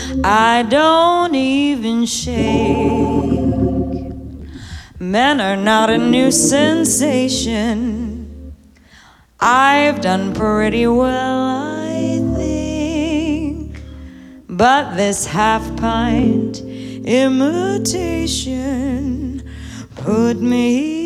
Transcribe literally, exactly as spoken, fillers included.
I don't even shake. Men are not a new sensation. I've done pretty well, I think. But this half-pint imitation put me